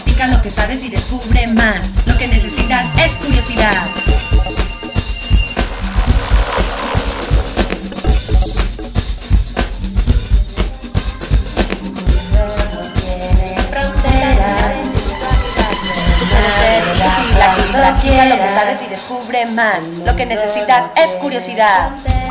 Practica lo que sabes y descubre más. Lo que necesitas es curiosidad. Practica lo que sabes y descubre más. Lo que necesitas es curiosidad.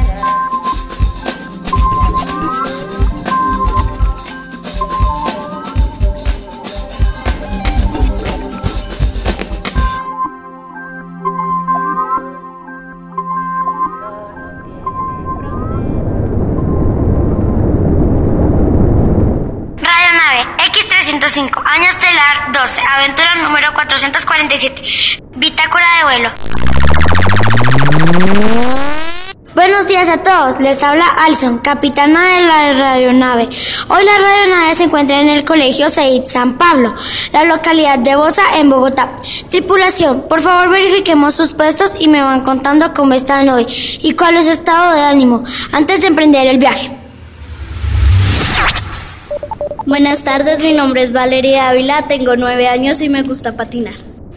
Año estelar 12, aventura número 447, bitácora de vuelo. Buenos días a todos, les habla Alison, capitana de la radionave. Hoy la radionave se encuentra en el colegio Seid San Pablo, la localidad de Bosa, en Bogotá. Tripulación, por favor verifiquemos sus puestos y me van contando cómo están hoy y cuál es su estado de ánimo antes de emprender el viaje. Buenas tardes, mi nombre es Valeria Ávila, tengo 9 años y me gusta patinar.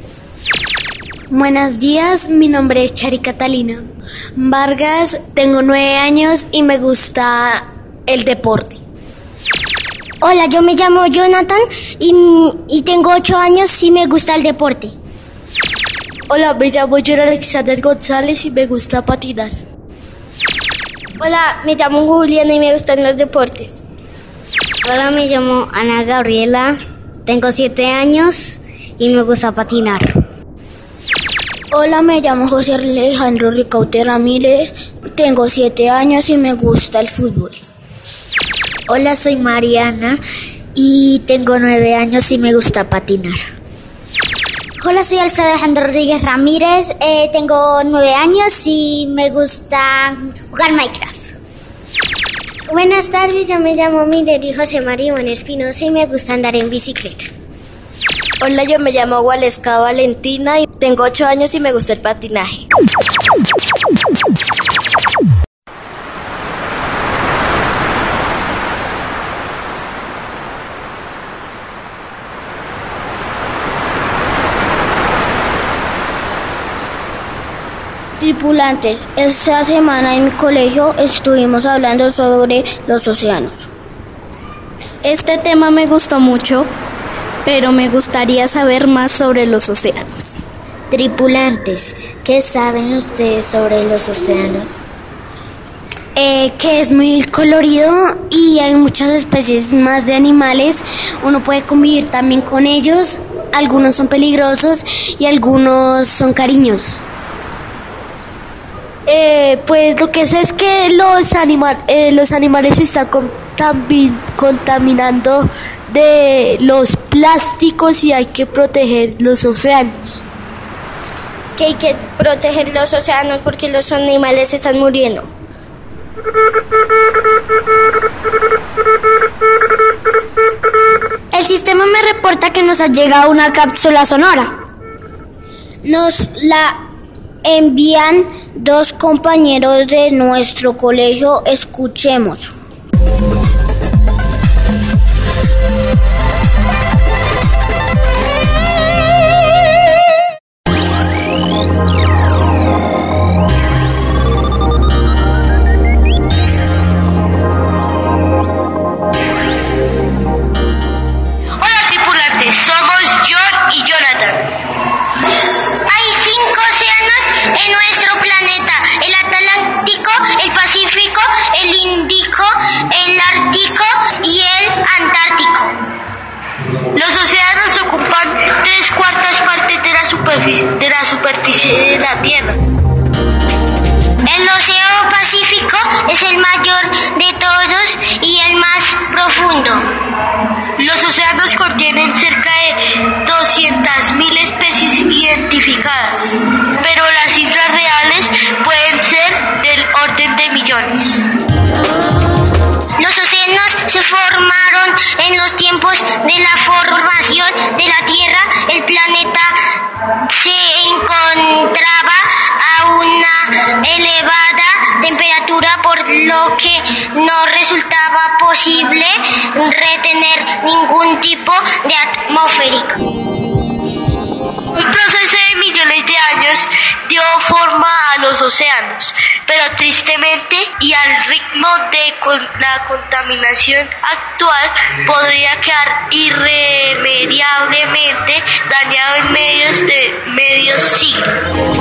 Buenos días, mi nombre es Chari Catalina Vargas, tengo 9 años y me gusta el deporte. Hola, yo me llamo Jonathan y tengo 8 años y me gusta el deporte. Hola, me llamo John Alexander González y me gusta patinar. Hola, me llamo Juliana y me gustan los deportes. Hola, me llamo Ana Gabriela, tengo 7 años y me gusta patinar. Hola, me llamo José Alejandro Ricaute Ramírez, tengo 7 años y me gusta el fútbol. Hola, soy Mariana y tengo 9 años y me gusta patinar. Hola, soy Alfredo Alejandro Rodríguez Ramírez, tengo 9 años y me gusta jugar Minecraft. Buenas tardes, yo me llamo Milady José María Ivonne Espinosa y me gusta andar en bicicleta. Hola, yo me llamo Waleska Valentina y tengo 8 años y me gusta el patinaje. Tripulantes, esta semana en mi colegio estuvimos hablando sobre los océanos. Este tema me gustó mucho, pero me gustaría saber más sobre los océanos. Tripulantes, ¿qué saben ustedes sobre los océanos? Que es muy colorido y hay muchas especies más de animales. Uno puede convivir también con ellos. Algunos son peligrosos y algunos son cariñosos. Pues lo que sé es que los animales están contaminando de los plásticos y hay que proteger los océanos. Que hay que proteger los océanos porque los animales están muriendo. El sistema me reporta que nos ha llegado una cápsula sonora. Nos la envían 2 compañeros de nuestro colegio. Escuchemos. Hola, tripulantes, somos John y Jonathan. Hay 5 océanos en nuestro planeta: el Atlántico, el Pacífico, el Índico, el Ártico y el Antártico. Los océanos ocupan 3/4 partes de la superficie de la Tierra. El Océano Pacífico es el mayor de todos y el más profundo. Los océanos contienen cerca de 200.000 especies identificadas, pero las cifras reales pueden ser del orden de millones. Los océanos se formaron en los tiempos de la formación de la Tierra. El planeta se encontraba a una elevada temperatura, por lo que no resultaba posible retener ningún tipo de atmósfera. océanos, pero tristemente y al ritmo de la contaminación actual podría quedar irremediablemente dañado en medio siglo.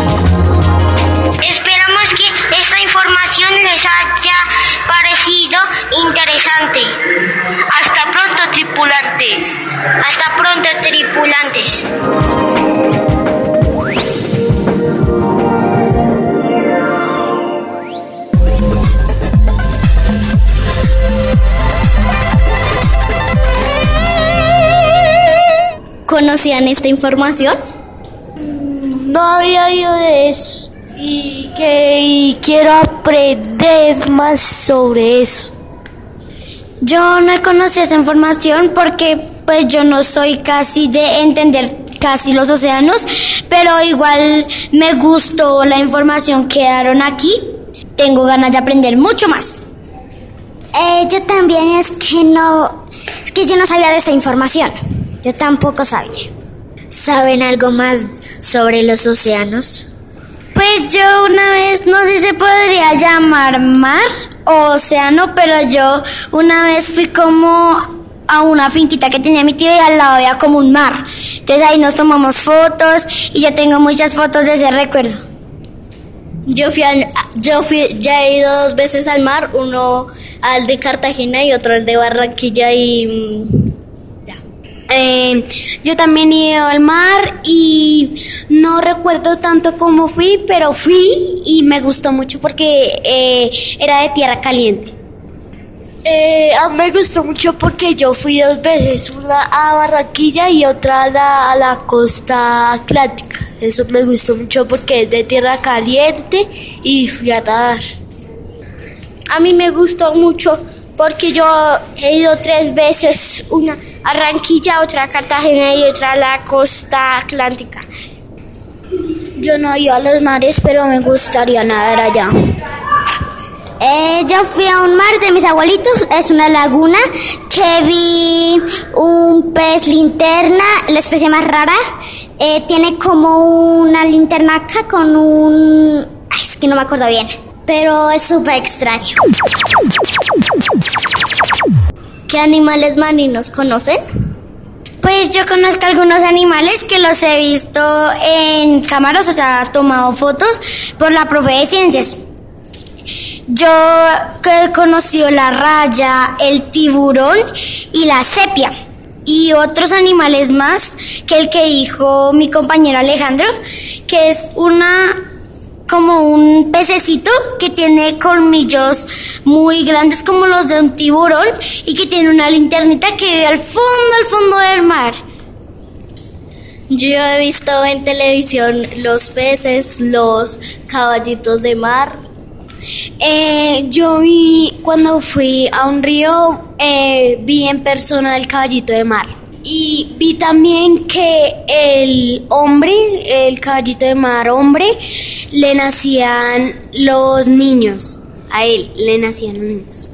Esperamos que esta información les haya parecido interesante. Hasta pronto, tripulantes. Hasta pronto, tripulantes. ¿Conocían esta información? No había oído de eso y quiero aprender más sobre eso. Yo no conocí esa información porque pues yo no soy casi de entender casi los océanos, pero igual me gustó la información que dieron aquí. Tengo ganas de aprender mucho más. Yo también es que yo no sabía de esta información. Yo tampoco sabía. ¿Saben algo más sobre los océanos? Pues yo una vez, no sé si se podría llamar mar o océano, pero yo una vez fui como a una finquita que tenía mi tío y al lado había como un mar. Entonces ahí nos tomamos fotos y yo tengo muchas fotos de ese recuerdo. Ya he ido 2 veces al mar, uno al de Cartagena y otro al de Barranquilla y yo también he ido al mar y no recuerdo tanto cómo fui, pero fui y me gustó mucho porque era de tierra caliente. A mí me gustó mucho porque yo fui 2 veces, una a Barranquilla y otra a la costa atlántica. Eso me gustó mucho porque es de tierra caliente y fui a nadar. a mí me gustó mucho porque yo he ido 3 veces, una a Barranquilla, otra a Cartagena y otra a la costa atlántica. Yo no he ido a los mares, pero me gustaría nadar allá. Yo fui a un mar de mis abuelitos, es una laguna, que vi un pez linterna, la especie más rara. Tiene como una linterna acá con un... Ay, es que no me acuerdo bien, pero es súper extraño. ¿Qué animales marinos conocen? Pues yo conozco algunos animales que los he visto en cámaras, o sea, tomado fotos por la profe de ciencias. Yo he conocido la raya, el tiburón y la sepia y otros animales más que el que dijo mi compañero Alejandro, que es como un pececito que tiene colmillos muy grandes como los de un tiburón y que tiene una linternita que vive al fondo del mar. Yo he visto en televisión los peces, los caballitos de mar. Yo vi, cuando fui a un río, vi en persona el caballito de mar. Y vi también que el caballito de mar hombre, le nacían los niños. A él le nacían los niños.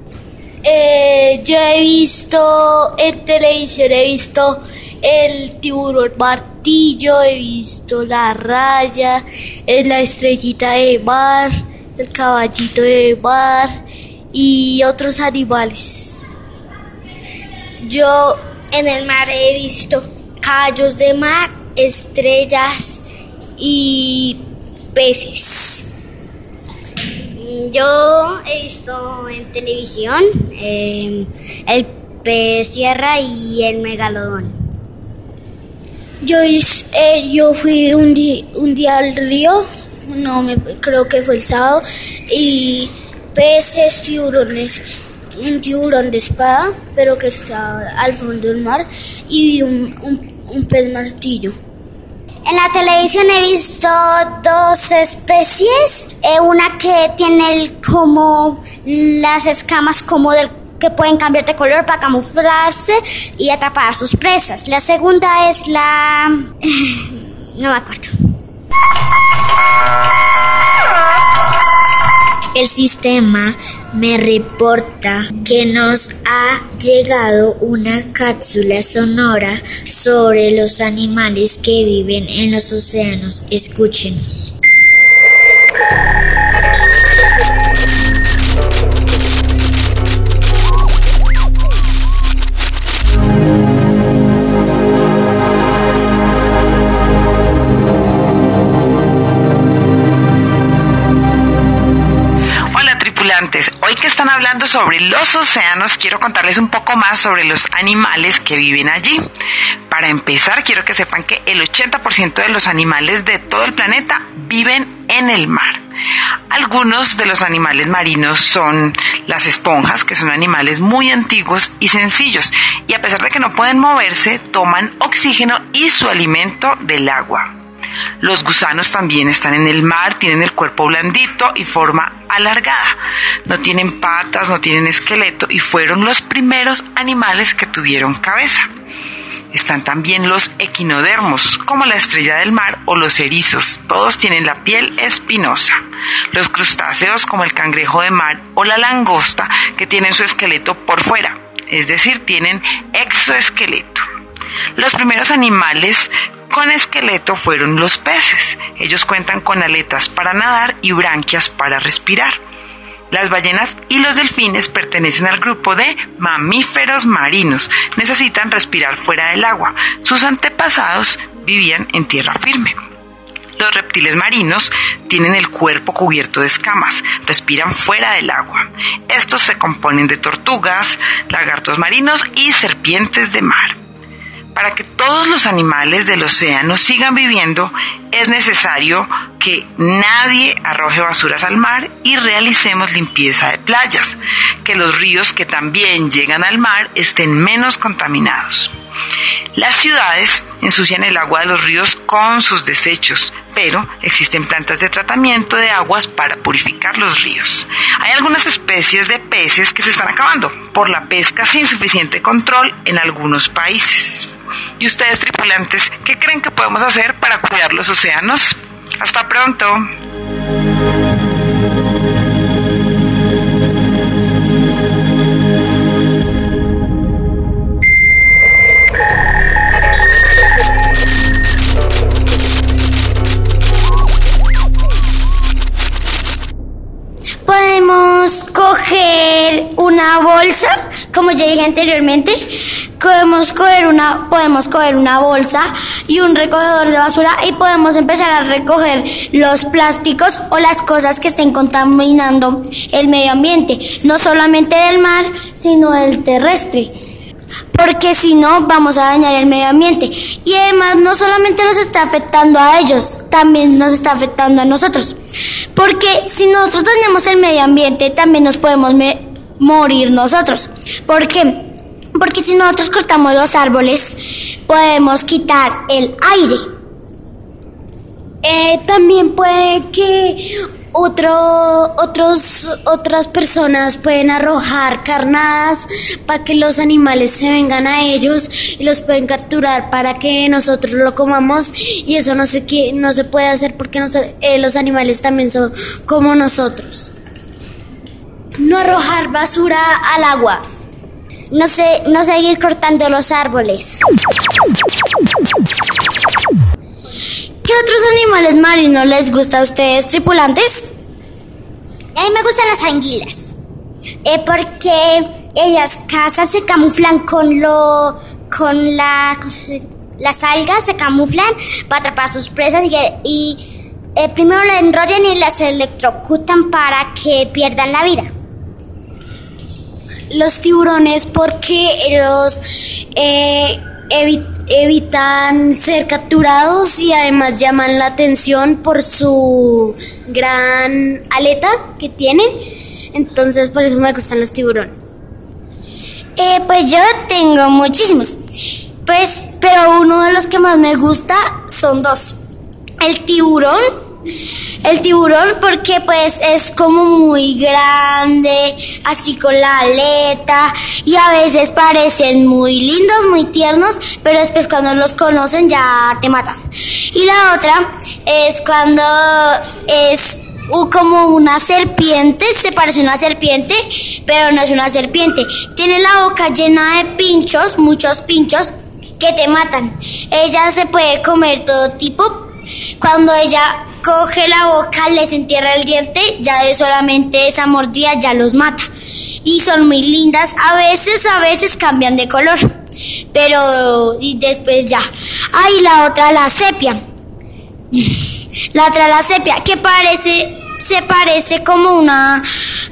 Yo he visto en televisión, el tiburón martillo, he visto la raya, la estrellita de mar, el caballito de mar y otros animales. Yo en el mar he visto caballos de mar, estrellas y peces. Yo he visto en televisión el pez sierra y el megalodón. Yo fui un día al río, creo que fue el sábado, y peces, tiburones, un tiburón de espada, pero que está al fondo del mar, y un pez martillo. En la televisión he visto 2 especies, una que tiene como las escamas como que pueden cambiar de color para camuflarse y atrapar a sus presas. La segunda es la... no me acuerdo. El sistema me reporta que nos ha llegado una cápsula sonora sobre los animales que viven en los océanos. Escúchenos. están hablando sobre los océanos, quiero contarles un poco más sobre los animales que viven allí. Para empezar, quiero que sepan que el 80% de los animales de todo el planeta viven en el mar. Algunos de los animales marinos son las esponjas, que son animales muy antiguos y sencillos, y a pesar de que no pueden moverse, toman oxígeno y su alimento del agua. Los gusanos también están en el mar, tienen el cuerpo blandito y forma alargada. No tienen patas, no tienen esqueleto y fueron los primeros animales que tuvieron cabeza. Están también los equinodermos, como la estrella del mar o los erizos. Todos tienen la piel espinosa. Los crustáceos, como el cangrejo de mar o la langosta, que tienen su esqueleto por fuera, es decir, tienen exoesqueleto. Los primeros animales con esqueleto fueron los peces. Ellos cuentan con aletas para nadar y branquias para respirar. Las ballenas y los delfines pertenecen al grupo de mamíferos marinos. Necesitan respirar fuera del agua. Sus antepasados vivían en tierra firme. Los reptiles marinos tienen el cuerpo cubierto de escamas, respiran fuera del agua. Estos se componen de tortugas, lagartos marinos y serpientes de mar. Para que todos los animales del océano sigan viviendo, es necesario que nadie arroje basuras al mar y realicemos limpieza de playas, que los ríos que también llegan al mar estén menos contaminados. Las ciudades ensucian el agua de los ríos con sus desechos, pero existen plantas de tratamiento de aguas para purificar los ríos. Hay algunas especies de peces que se están acabando por la pesca sin suficiente control en algunos países. ¿Y ustedes, tripulantes, qué creen que podemos hacer para cuidar los océanos? ¡Hasta pronto! Podemos coger una bolsa, como ya dije anteriormente, podemos coger una bolsa y un recogedor de basura y podemos empezar a recoger los plásticos o las cosas que estén contaminando el medio ambiente, no solamente del mar, sino del terrestre. Porque si no, vamos a dañar el medio ambiente. Y además, no solamente nos está afectando a ellos, también nos está afectando a nosotros. Porque si nosotros dañamos el medio ambiente, también nos podemos morir nosotros. ¿Por qué? Porque si nosotros cortamos los árboles, podemos quitar el aire. También puede que otras personas pueden arrojar carnadas para que los animales se vengan a ellos y los pueden capturar para que nosotros lo comamos, y eso no se puede hacer porque los animales también son como nosotros. No arrojar basura al agua. No seguir cortando los árboles. ¿Qué otros animales marinos les gusta a ustedes, tripulantes? A mí me gustan las anguilas, porque ellas cazan, se camuflan las algas, se camuflan para atrapar a sus presas y primero la enrollan y las electrocutan para que pierdan la vida. Los tiburones, porque ellos evitan ser capturados y además llaman la atención por su gran aleta que tienen. Entonces por eso me gustan los tiburones. Pues yo tengo muchísimos, pero uno de los que más me gusta son dos. El tiburón porque pues es como muy grande, así con la aleta, y a veces parecen muy lindos, muy tiernos, pero después cuando los conocen ya te matan. Y la otra es cuando es como una serpiente, se parece a una serpiente, pero no es una serpiente. Tiene la boca llena de pinchos, muchos pinchos, que te matan. Ella se puede comer todo tipo. Cuando ella coge la boca, les entierra el diente, ya de solamente esa mordida ya los mata. Y son muy lindas, a veces cambian de color, pero y después ya. Y la otra, la sepia. La sepia, que se parece como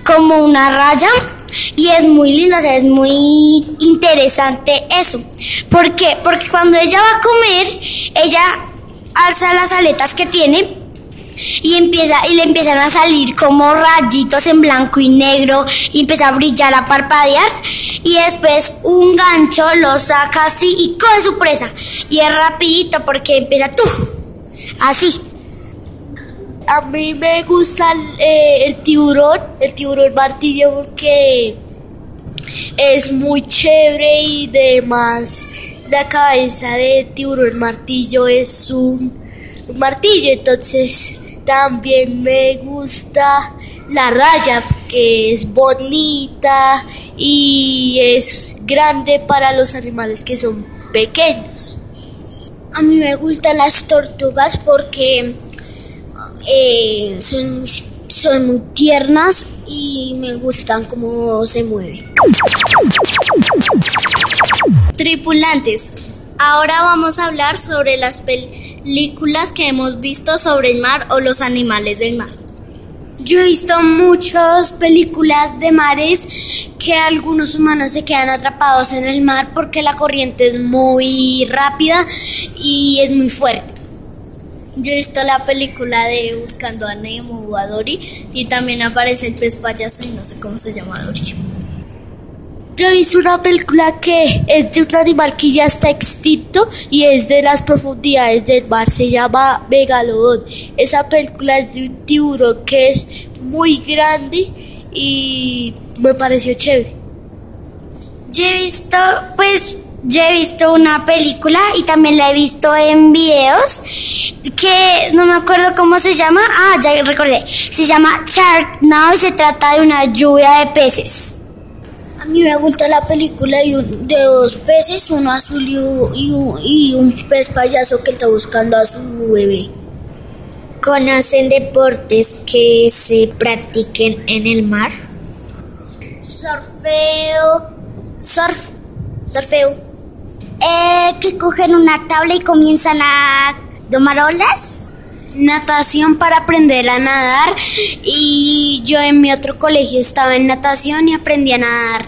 como una raya y es muy linda, o sea, es muy interesante eso. ¿Por qué? Porque cuando ella va a comer, ella alza las aletas que tiene y le empiezan a salir como rayitos en blanco y negro y empieza a brillar, a parpadear, y después un gancho lo saca así y coge su presa y es rapidito porque empieza así. A mí me gusta el tiburón martillo, porque es muy chévere y además la cabeza de tiburón martillo es un martillo. Entonces también me gusta la raya, que es bonita y es grande para los animales que son pequeños. A mí me gustan las tortugas porque son muy tiernas y me gustan cómo se mueven. Tripulantes, ahora vamos a hablar sobre las películas que hemos visto sobre el mar o los animales del mar. Yo he visto muchas películas de mares que algunos humanos se quedan atrapados en el mar porque la corriente es muy rápida y es muy fuerte. Yo he visto la película de Buscando a Nemo o a Dory, y también aparece el pez payaso y no sé cómo se llama Dory. Yo he visto una película que es de un animal que ya está extinto y es de las profundidades del mar, se llama Megalodón. Esa película es de un tiburón que es muy grande y me pareció chévere. Yo he visto una película y también la he visto en videos que no me acuerdo cómo se llama. Ya recordé. Se llama Sharknado y se trata de una lluvia de peces. A mí me gusta la película de dos peces, uno azul y un pez payaso que está buscando a su bebé. ¿Conocen deportes que se practiquen en el mar? Surfeo. Que cogen una tabla y comienzan a domar olas. Natación para aprender a nadar, y yo en mi otro colegio estaba en natación y aprendí a nadar.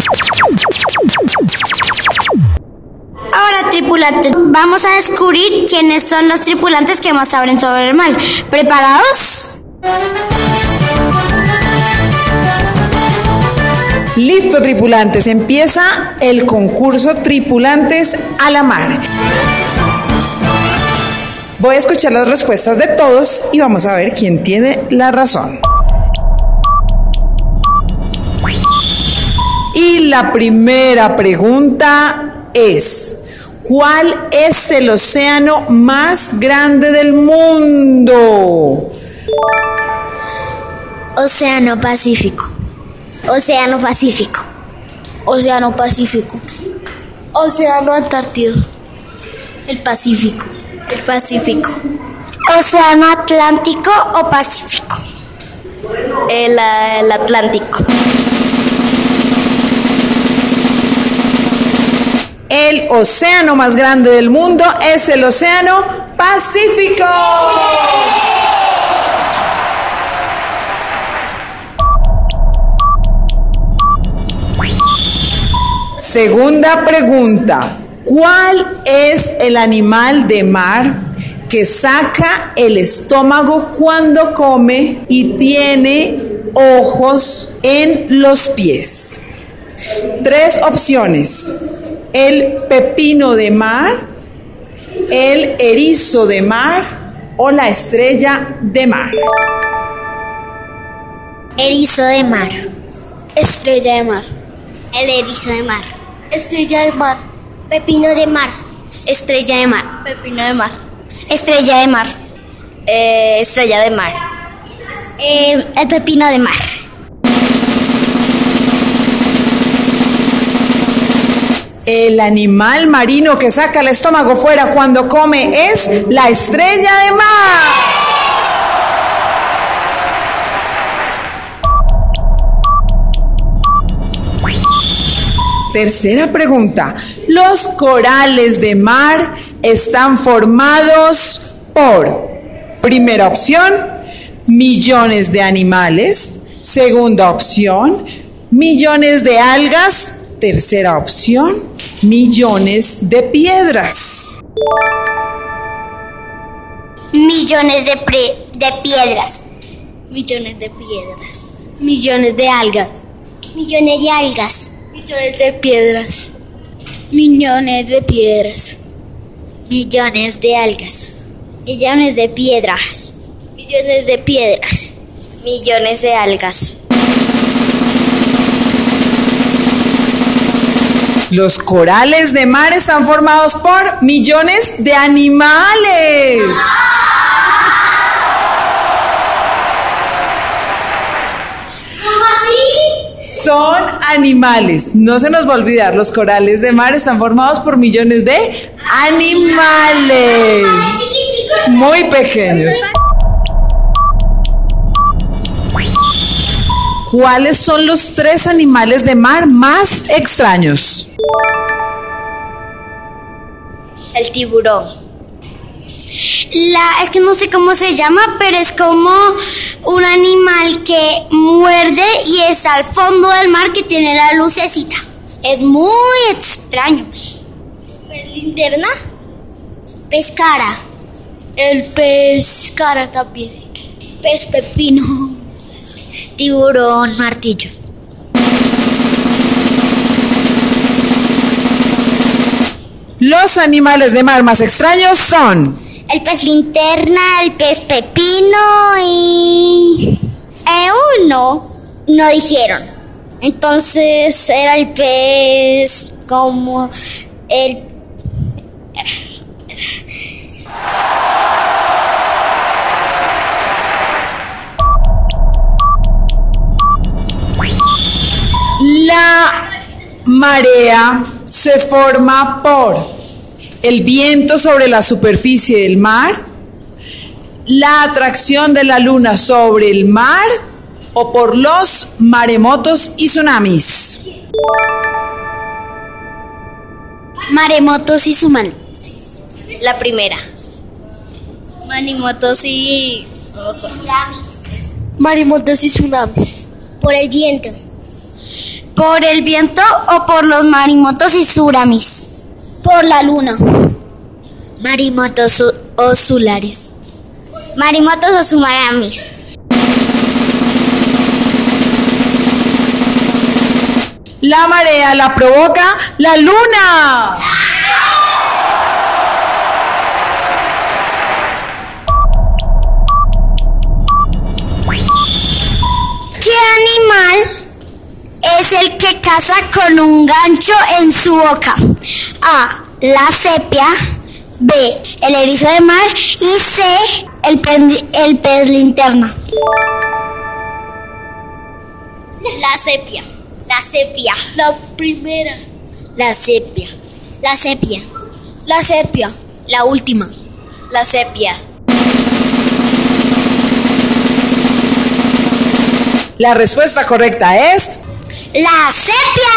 Ahora, tripulantes, vamos a descubrir quiénes son los tripulantes que más saben sobre el mar. ¿Preparados? Listo, tripulantes, empieza el concurso Tripulantes a la Mar. Voy a escuchar las respuestas de todos y vamos a ver quién tiene la razón. Y la primera pregunta es: ¿cuál es el océano más grande del mundo? Océano Pacífico. Océano Pacífico. Océano Pacífico. Océano Antártico. El Pacífico. El Pacífico. ¿Océano Atlántico o Pacífico? El Atlántico. El océano más grande del mundo es el océano Pacífico. Segunda pregunta: ¿cuál es el animal de mar que saca el estómago cuando come y tiene ojos en los pies? 3 opciones: el pepino de mar, el erizo de mar o la estrella de mar. Erizo de mar. Estrella de mar. El erizo de mar. Estrella de mar. Pepino de mar. Estrella de mar. Pepino de mar. Estrella de mar. Estrella de mar. El pepino de mar. El animal marino que saca el estómago fuera cuando come es la estrella de mar. Tercera pregunta: los corales de mar están formados por, primera opción, millones de animales. Segunda opción, millones de algas. Tercera opción, millones de piedras. Millones de piedras. Millones de piedras. Millones de algas. Millones de algas. Millones de piedras. Millones de piedras. Millones de algas. Millones de piedras. Millones de piedras. Millones de algas. Los corales de mar están formados por millones de animales. Son animales, no se nos va a olvidar, los corales de mar están formados por millones de animales. Muy pequeños. ¿Cuáles son los 3 animales de mar más extraños? El tiburón. Es que no sé cómo se llama, pero es como un animal que muerde y está al fondo del mar que tiene la lucecita. Es muy extraño. ¿Pez linterna? Pez cara. El pez cara también. Pez pepino. Tiburón martillo. Los animales de mar más extraños son El pez linterna, el pez pepino y... uno no dijeron. Entonces era el pez como el... La marea se forma por el viento sobre la superficie del mar, la atracción de la luna sobre el mar o por los maremotos y tsunamis. Maremotos y tsunamis. La primera. Maremotos y... Maremotos y tsunamis. Por el viento. ¿Por el viento o por los maremotos y tsunamis? Por la luna. Maremotos o solares. Maremotos o tsunamis. La marea la provoca la luna. ¿Qué animal es el que caza con un gancho en su boca? A. La sepia. B. El erizo de mar. Y C. El pez linterna. La sepia. La sepia. La primera. La sepia. La sepia. La sepia. La última. La sepia. La respuesta correcta es ¡la sepia!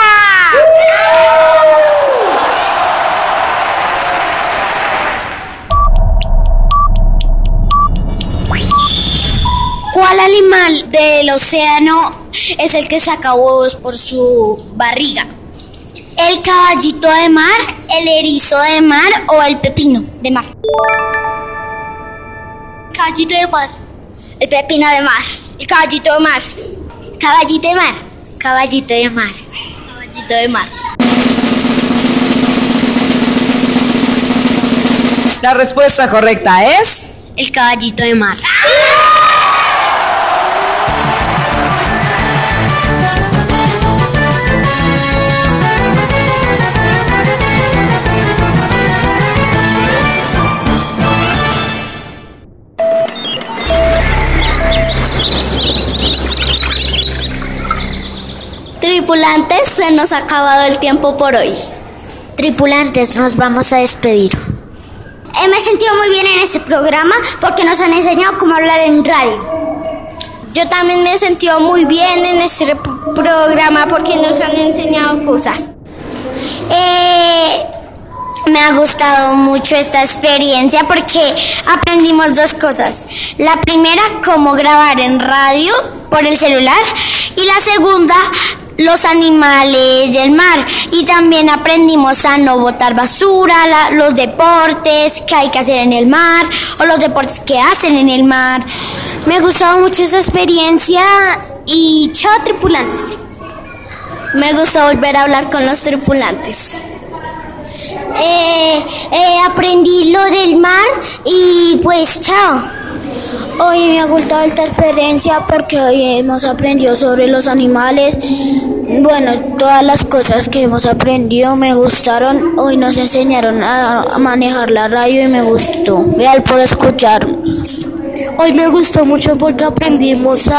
¿Cuál animal del océano es el que saca huevos por su barriga? ¿El caballito de mar, el erizo de mar o el pepino de mar? Caballito de mar. El pepino de mar. El caballito de mar. Caballito de mar. Caballito de mar. Caballito de mar. la respuesta correcta es el caballito de mar. Tripulantes, se nos ha acabado el tiempo por hoy. Tripulantes, nos vamos a despedir. Me he sentido muy bien en este programa porque nos han enseñado cómo hablar en radio. Yo también me he sentido muy bien en este programa porque nos han enseñado cosas. Me ha gustado mucho esta experiencia porque aprendimos dos cosas. La primera, cómo grabar en radio por el celular, y la segunda, los animales del mar. Y también aprendimos a no botar basura, los deportes que hay que hacer en el mar o los deportes que hacen en el mar. Me ha gustado mucho esta experiencia y chao, tripulantes. Me gustó volver a hablar con los tripulantes. Aprendí lo del mar y pues chao. Hoy me ha gustado esta experiencia porque hoy hemos aprendido sobre los animales. Bueno, todas las cosas que hemos aprendido me gustaron. Hoy nos enseñaron a manejar la radio y me gustó. Gracias por escucharnos. Hoy me gustó mucho porque aprendimos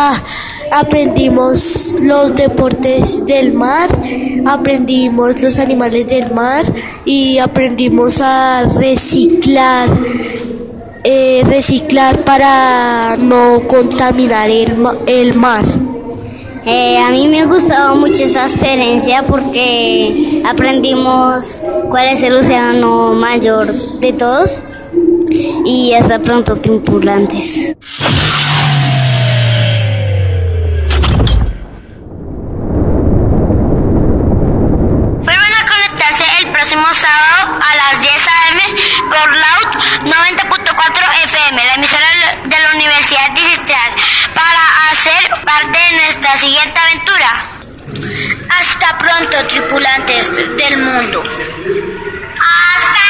los deportes del mar, aprendimos los animales del mar y aprendimos a reciclar para no contaminar el mar. A mí me ha gustado mucho esta experiencia porque aprendimos cuál es el océano mayor de todos. Y hasta pronto, tripulantes. Vuelvan a conectarse el próximo sábado a las 10 a.m. por Loud 90.4 FM, la emisora de la Universidad Distrital, para hacer parte de nuestra siguiente aventura. Hasta pronto, tripulantes del mundo. ¡Hasta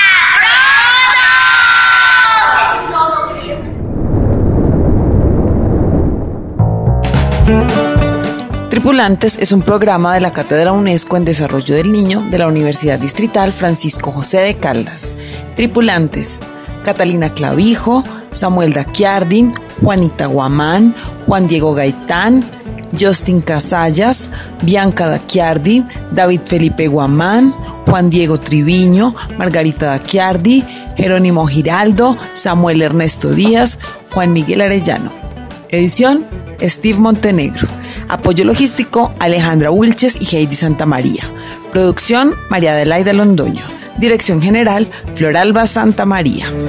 Tripulantes es un programa de la Cátedra UNESCO en Desarrollo del Niño de la Universidad Distrital Francisco José de Caldas. Tripulantes: Catalina Clavijo, Samuel Daquiardin, Juanita Guamán, Juan Diego Gaitán, Justin Casallas, Bianca Daquiardi, David Felipe Guamán, Juan Diego Triviño, Margarita Daquiardi, Jerónimo Giraldo, Samuel Ernesto Díaz, Juan Miguel Arellano. Edición: Steve Montenegro. Apoyo logístico: Alejandra Wilches y Heidi Santamaría. Producción: María Adelaida Londoño. Dirección general: Floralba Santamaría.